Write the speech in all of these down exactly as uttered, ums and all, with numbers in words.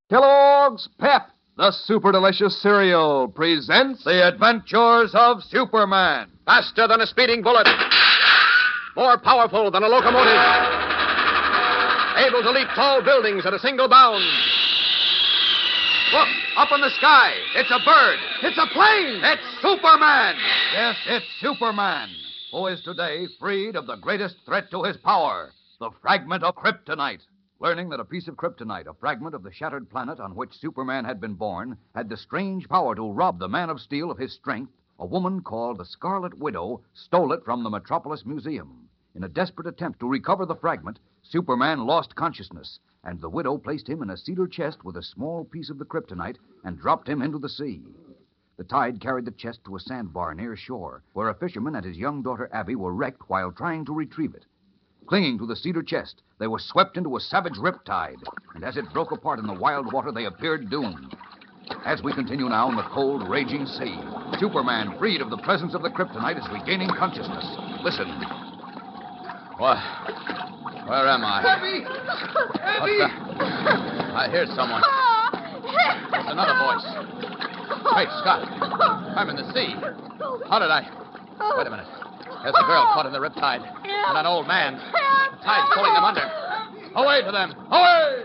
Kellogg's Pep, the super delicious cereal, presents The Adventures of Superman. Faster than a speeding bullet. More powerful than a locomotive. Able to leap tall buildings at a single bound. Look, up in the sky. It's a bird. It's a plane. It's Superman. Yes, it's Superman, who is today freed of the greatest threat to his power, the fragment of kryptonite. Learning that a piece of kryptonite, a fragment of the shattered planet on which Superman had been born, had the strange power to rob the Man of Steel of his strength, a woman called the Scarlet Widow stole it from the Metropolis Museum. In a desperate attempt to recover the fragment, Superman lost consciousness, and the widow placed him in a cedar chest with a small piece of the kryptonite and dropped him into the sea. The tide carried the chest to a sandbar near shore, where a fisherman and his young daughter Abby were wrecked while trying to retrieve it. Clinging to the cedar chest, they were swept into a savage riptide, and as it broke apart in the wild water, they appeared doomed. As we continue now in the cold, raging sea, Superman, freed of the presence of the kryptonite, is regaining consciousness. Listen. What? Where am I? Abby! Abby! I hear someone. There's another voice. Wait, Scott. I'm in the sea. How did I... Wait a minute. There's a girl caught in the riptide. And an old man. The tide's pulling them under. Away to them! Away!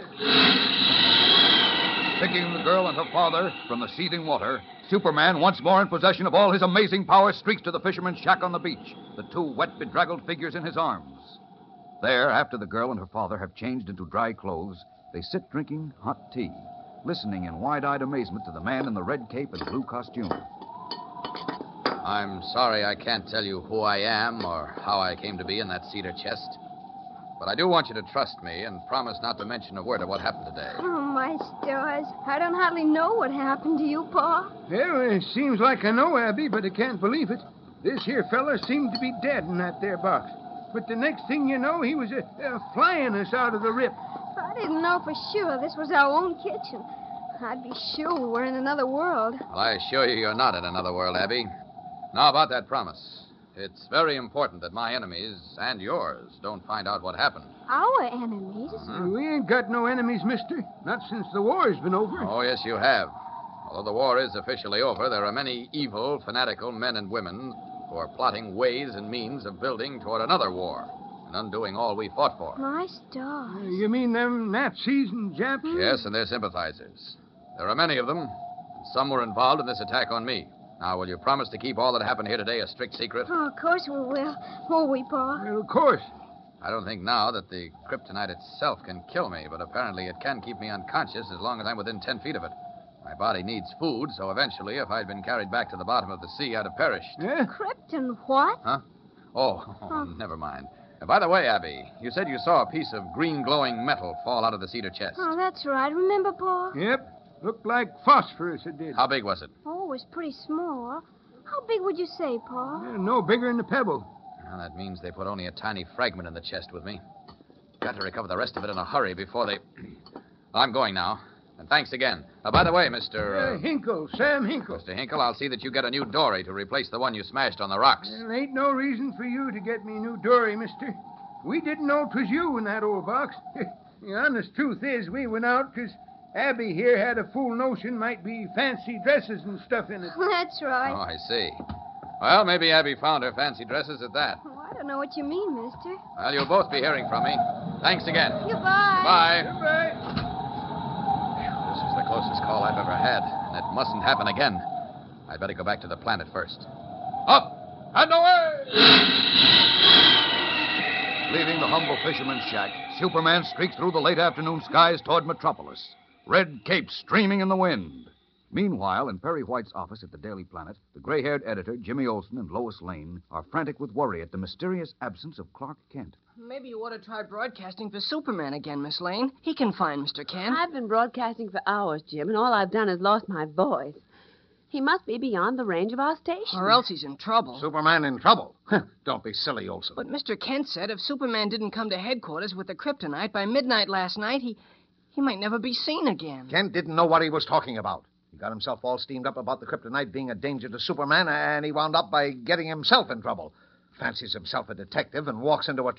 Picking the girl and her father from the seething water, Superman, once more in possession of all his amazing powers, streaks to the fisherman's shack on the beach, the two wet, bedraggled figures in his arms. There, after the girl and her father have changed into dry clothes, they sit drinking hot tea, listening in wide-eyed amazement to the man in the red cape and blue costume. I'm sorry I can't tell you who I am or how I came to be in that cedar chest. But I do want you to trust me and promise not to mention a word of what happened today. Oh, my stars. I don't hardly know what happened to you, Pa. Well, it seems like I know, Abby, but I can't believe it. This here fella seemed to be dead in that there box. But the next thing you know, he was uh, uh, flying us out of the rip. I didn't know for sure this was our own kitchen. I'd be sure we were in another world. Well, I assure you you're not in another world, Abby. Now, about that promise. It's very important that my enemies and yours don't find out what happened. Our enemies? Mm-hmm. We ain't got no enemies, mister. Not since the war's been over. Oh, yes, you have. Although the war is officially over, there are many evil, fanatical men and women who are plotting ways and means of building toward another war and undoing all we fought for. My stars. Uh, you mean them Nazis and Japs? Yes, and their sympathizers. There are many of them. And some were involved in this attack on me. Now, will you promise to keep all that happened here today a strict secret? Oh, of course we will. Won't we, Pa? Well, of course. I don't think now that the kryptonite itself can kill me, but apparently it can keep me unconscious as long as I'm within ten feet of it. My body needs food, so eventually, if I'd been carried back to the bottom of the sea, I'd have perished. Yeah? Krypton what? Huh? Oh, oh, never mind. Uh, by the way, Abby, you said you saw a piece of green glowing metal fall out of the cedar chest. Oh, that's right. Remember, Pa? Yep. Looked like phosphorus, it did. How big was it? Oh, it was pretty small. How big would you say, Pa? Yeah, no bigger than a pebble. Well, that means they put only a tiny fragment in the chest with me. Got to recover the rest of it in a hurry before they... Well, I'm going now. And thanks again. Uh, by the way, Mister Uh, Uh, Hinkle, Sam Hinkle. Mister Hinkle, I'll see that you get a new dory to replace the one you smashed on the rocks. There ain't no reason for you to get me a new dory, mister. We didn't know 'twas you in that old box. The honest truth is, we went out 'cause Abby here had a fool notion might be fancy dresses and stuff in it. That's right. Oh, I see. Well, maybe Abby found her fancy dresses at that. Oh, I don't know what you mean, mister. Well, you'll both be hearing from me. Thanks again. Goodbye. Bye. Goodbye. This is the closest call I've ever had, and it mustn't happen again. I'd better go back to the planet first. Up and away! Leaving the humble fisherman's shack, Superman streaks through the late afternoon skies toward Metropolis, red capes streaming in the wind. Meanwhile, in Perry White's office at the Daily Planet, the gray-haired editor, Jimmy Olsen, and Lois Lane are frantic with worry at the mysterious absence of Clark Kent. Maybe you ought to try broadcasting for Superman again, Miss Lane. He can find Mister Kent. I've been broadcasting for hours, Jim, and all I've done is lost my voice. He must be beyond the range of our station. Or else he's in trouble. Superman in trouble? Don't be silly, Olsen. But Mister Kent said if Superman didn't come to headquarters with the kryptonite by midnight last night, he he might never be seen again. Kent didn't know what he was talking about. He got himself all steamed up about the kryptonite being a danger to Superman, and he wound up by getting himself in trouble. Fancies himself a detective and walks into a trap.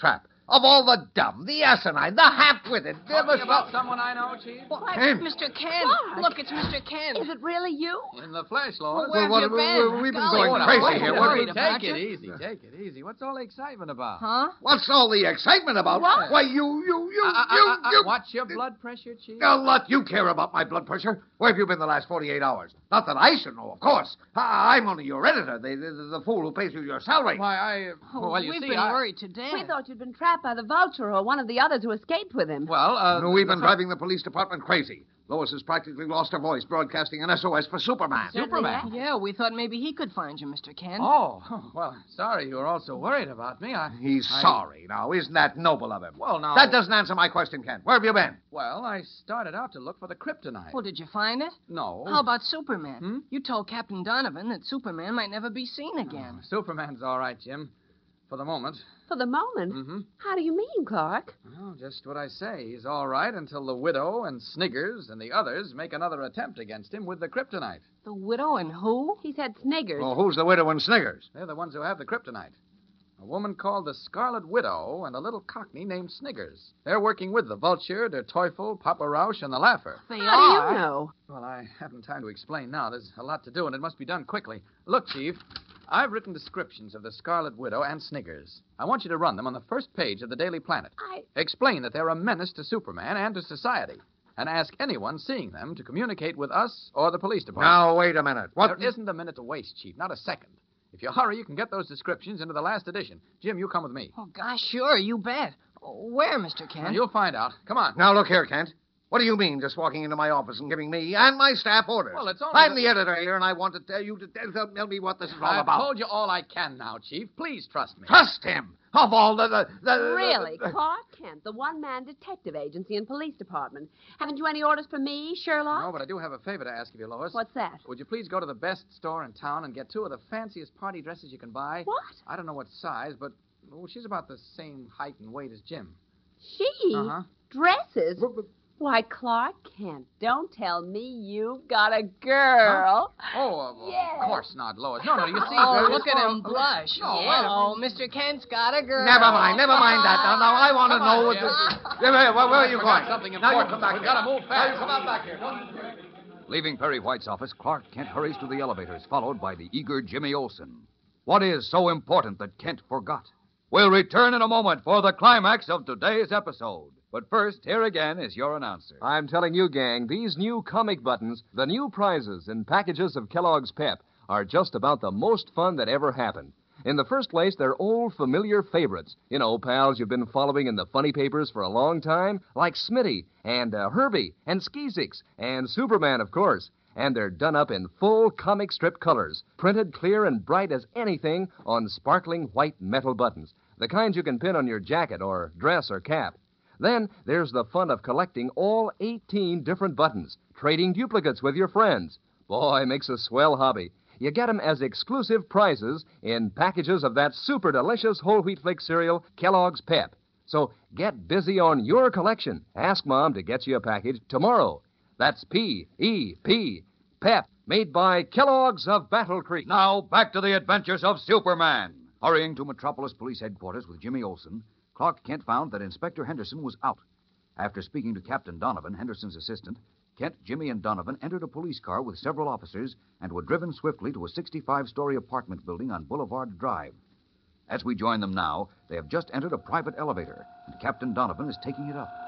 Of all the dumb, the asinine, the half-witted... Talking about someone I know, Chief? Kent. Mister Ken. Clark. Look, it's Mister Ken. Is it really you? In the flesh, Lois. Where have what- you we- been? we- we've been Golly, going what a crazy wait, here. a What hurry do to we- Take patch it it. easy, take it easy. What's all the excitement about? Huh? What's all the excitement about? What? Why, you, you, you, Uh, uh, you, uh, uh, you... Watch your blood pressure, Chief. A lot you care about my blood pressure. Where have you been the last forty-eight hours? Not that I should know, of course. I, I'm only your editor, the, the, the fool who pays you your salary. Why, I... Oh, well, you we've see, been I... worried to death. We thought you'd been trapped by the vulture or one of the others who escaped with him. Well, uh... No, we've been the- driving the police department crazy. Lois has practically lost her voice broadcasting an S O S for Superman. Superman? Yeah, we thought maybe he could find you, Mister Ken. Oh, well, sorry you were all so worried about me. I... He's I- sorry now. Isn't that noble of him? Well, now... That doesn't answer my question, Kent. Where have you been? Well, I started out to look for the kryptonite. Well, did you find it? No. How about Superman? Hmm? You told Captain Donovan that Superman might never be seen again. Superman's all right, Jim. For the moment. For the moment? Mm-hmm. How do you mean, Clark? Well, just what I say. He's all right until the widow and Sniggers and the others make another attempt against him with the kryptonite. The widow and who? He said Sniggers. Well, who's the widow and Sniggers? They're the ones who have the kryptonite. A woman called the Scarlet Widow and a little cockney named Sniggers. They're working with the Vulture, Der Teufel, Papa Rausch, and the Laugher. They How are. do you know? Well, I haven't time to explain now. There's a lot to do, and it must be done quickly. Look, Chief, I've written descriptions of the Scarlet Widow and Sniggers. I want you to run them on the first page of the Daily Planet. I... Explain that they're a menace to Superman and to society, and ask anyone seeing them to communicate with us or the police department. Now, wait a minute. What? There isn't a minute to waste, Chief, not a second. If you hurry, you can get those descriptions into the last edition. Jim, you come with me. Oh, gosh, sure, you bet. Where, Mister Ken? Now, you'll find out. Come on. Now, look here, Kent. What do you mean, just walking into my office and giving me and my staff orders? Well, it's only I'm the- the editor here, and I want to tell you to tell, tell me what this is all I've about. told you all I can now, Chief. Please trust me. Trust him. Of all the... the, the Really? the- Clark Kent, the one-man detective agency and police department. Haven't you any orders for me, Sherlock? No, but I do have a favor to ask of you, Lois. What's that? Would you please go to the best store in town and get two of the fanciest party dresses you can buy? What? I don't know what size, but well, she's about the same height and weight as Jim. She? Uh-huh. Dresses? But- but- Why, Clark Kent, don't tell me you've got a girl. Oh, uh, Yes. of course not, Lois. No, no, you see... Oh, there look is- at him blush. No, yeah. wait. Oh, Mister Kent's got a girl. Never mind, never mind that. Now, now I want to Come know on, what Jim. this... Yeah, where, where, where are you Forgot going? something Now you important. come back We've here. gotta move Now you fast. come on back here. Don't- Leaving Perry White's office, Clark Kent hurries to the elevators, followed by the eager Jimmy Olsen. What is so important that Kent forgot? We'll return in a moment for the climax of today's episode. But first, here again is your announcer. I'm telling you, gang, these new comic buttons, the new prizes and packages of Kellogg's Pep, are just about the most fun that ever happened. In the first place, they're old familiar favorites. You know, pals you've been following in the funny papers for a long time, like Smitty and uh, Herbie and Skeezix and Superman, of course. And they're done up in full comic strip colors, printed clear and bright as anything on sparkling white metal buttons, the kinds you can pin on your jacket or dress or cap. Then there's the fun of collecting all eighteen different buttons, trading duplicates with your friends. Boy, makes a swell hobby. You get 'em as exclusive prizes in packages of that super delicious whole wheat flake cereal, Kellogg's Pep. So get busy on your collection. Ask Mom to get you a package tomorrow. That's P E P, Pep, made by Kellogg's of Battle Creek. Now, back to the adventures of Superman. Hurrying to Metropolis Police Headquarters with Jimmy Olsen, Clark Kent found that Inspector Henderson was out. After speaking to Captain Donovan, Henderson's assistant, Kent, Jimmy, and Donovan entered a police car with several officers and were driven swiftly to a sixty-five-story apartment building on Boulevard Drive. As we join them now, they have just entered a private elevator, and Captain Donovan is taking it up.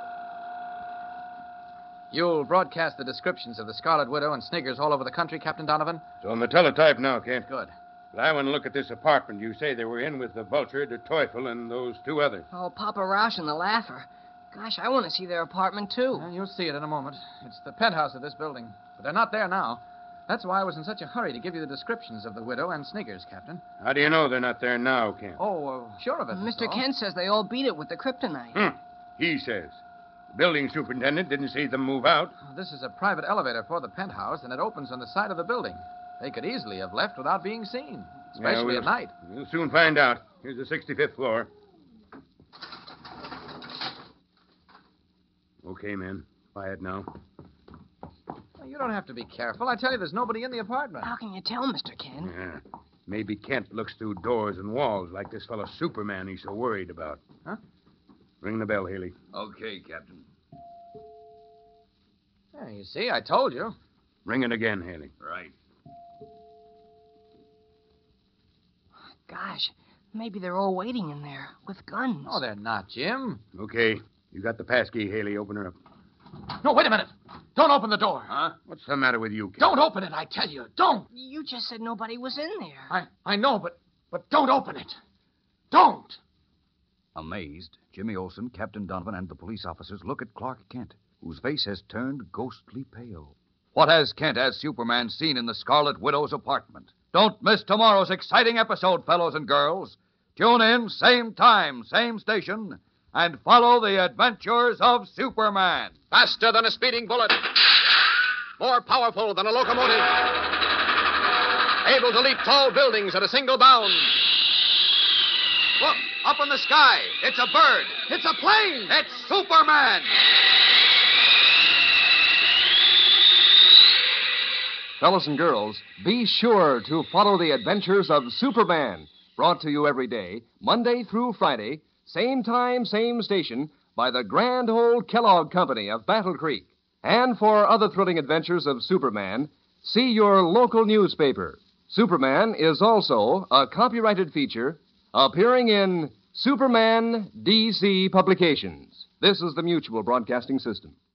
You'll broadcast the descriptions of the Scarlet Widow and Sniggers all over the country, Captain Donovan? It's on the teletype now, Kent. Good. But I want to look at this apartment you say they were in with the Vulture, the Teufel, and those two others. Oh, Papa Rausch and the Laugher. Gosh, I want to see their apartment, too. Well, you'll see it in a moment. It's the penthouse of this building. But they're not there now. That's why I was in such a hurry to give you the descriptions of the widow and Sniggers, Captain. How do you know they're not there now, Kent? Oh, uh, sure of it. Mister that's all. Kent says they all beat it with the kryptonite. Hmm. He says. The building superintendent didn't see them move out. This is a private elevator for the penthouse, and it opens on the side of the building. They could easily have left without being seen, especially Yeah, we'll, at night. We'll soon find out. Here's the sixty-fifth floor. Okay, men. Quiet now. Well, you don't have to be careful. I tell you, there's nobody in the apartment. How can you tell, Mister Ken? Yeah. Maybe Kent looks through doors and walls like this fellow Superman he's so worried about. Huh? Ring the bell, Haley. Okay, Captain. Yeah, you see, I told you. Ring it again, Haley. Right. Gosh, maybe they're all waiting in there with guns. No, they're not, Jim. Okay. You got the passkey, Haley. Open her up. No, wait a minute. Don't open the door. Huh? What's the matter with you, kid? Don't open it, I tell you. Don't. You just said nobody was in there. I, I know, but but don't open it. Don't. Amazed, Jimmy Olsen, Captain Donovan, and the police officers look at Clark Kent, whose face has turned ghostly pale. What has Kent as Superman seen in the Scarlet Widow's apartment? Don't miss tomorrow's exciting episode, fellows and girls. Tune in, same time, same station, and follow the adventures of Superman. Faster than a speeding bullet. More powerful than a locomotive. Able to leap tall buildings at a single bound. Look, up in the sky. It's a bird. It's a plane. It's Superman. Fellas and girls, be sure to follow the adventures of Superman, brought to you every day, Monday through Friday, same time, same station, by the grand old Kellogg Company of Battle Creek. And for other thrilling adventures of Superman, see your local newspaper. Superman is also a copyrighted feature appearing in Superman D C Publications. This is the Mutual Broadcasting System.